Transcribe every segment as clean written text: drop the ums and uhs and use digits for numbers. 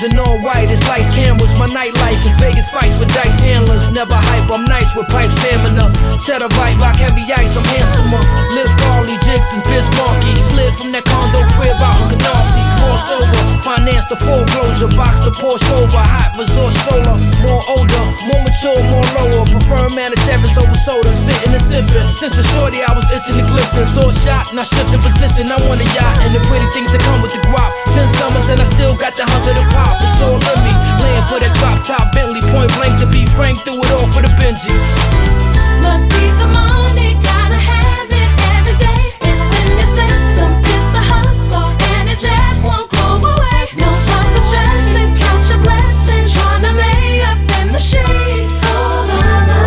in all white, it's lights, cameras. My nightlife is Vegas fights with dice handlers. Never hype, I'm nice with pipe stamina. Cheddar bite, rock heavy ice, I'm handsomer. Live Carly, jigs and Biz Markie. Slid from that condo crib out in Canarsie. Crossed over, financed the foreclosure. Boxed the Porsche over, hot resort stroller. More older, more mature, more lower. Prefer man of sevens over soda, sitting and sipping. Since a shorty, I was itching to glisten. Saw a shot and I shifted position. I want a yacht and the pretty things that come with the guap. 10 summers and I still got the hunger to pop. It's all in me, laying for that drop top Bentley. Point blank to be frank, threw it all for the Benjis. Must be the money, gotta have it every day. It's in the system, it's a hustle, and it just won't go away. No time for stressing, count your blessings, tryna lay up in the shade for the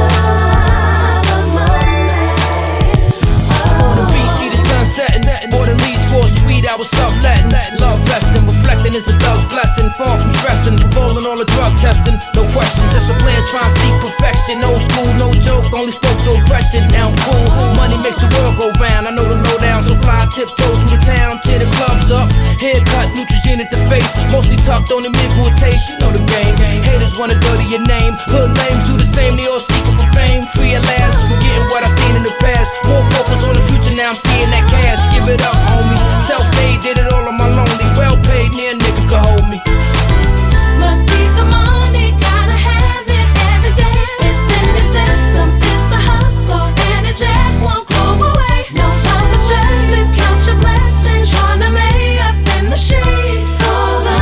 love of money. On the beach, see the sun setting, bought the leaves for a suite, I was subletting. Love resting, reflecting is a thug's blessing. Far from stressing, paroling all the drug testing. No question, just a plan, trying to seek perfection. Old school, no joke, only spoke to oppression. Now I'm cool, money makes the world go round. I know the lowdown, so fly tiptoe through the town. Tear the clubs up, haircut, Neutrogena at the face. Mostly tucked on the mid-good taste, you know the game. Haters wanna dirty your name, hood lames do the same. They all seeking for fame, free at last. Forgetting what I seen in the past. More focus on the future, now I'm seeing that cash. Give it up, homie. Self-made, did it all on my lonely. Well-paid, near nigga could hold me. Must be the money, gotta have it every day. It's in the system, it's a hustle, and it just won't go away. No time for stressing, count your blessings, tryna lay up in the shade for the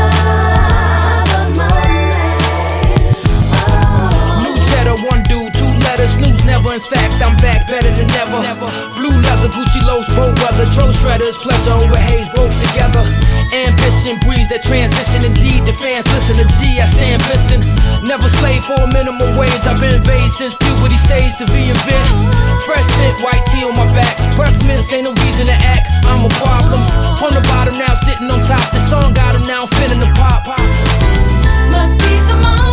love of money. New cheddar, one dude, two letters, news never. In fact, I'm back better than ever. Blue leather, Gucci lows, both weather. Tro shredders, pleasure over haze, both together. Ambition breeds that transition. Indeed, the fans listen to G, I stand pissing. Never slave for a minimum wage. I've been vague since puberty stage to reinvent. Fresh scent, white tee on my back. Breath mints, ain't no reason to act. I'm a problem. From the bottom now, sitting on top. The song got him now, I'm finna the pop. Must be the money.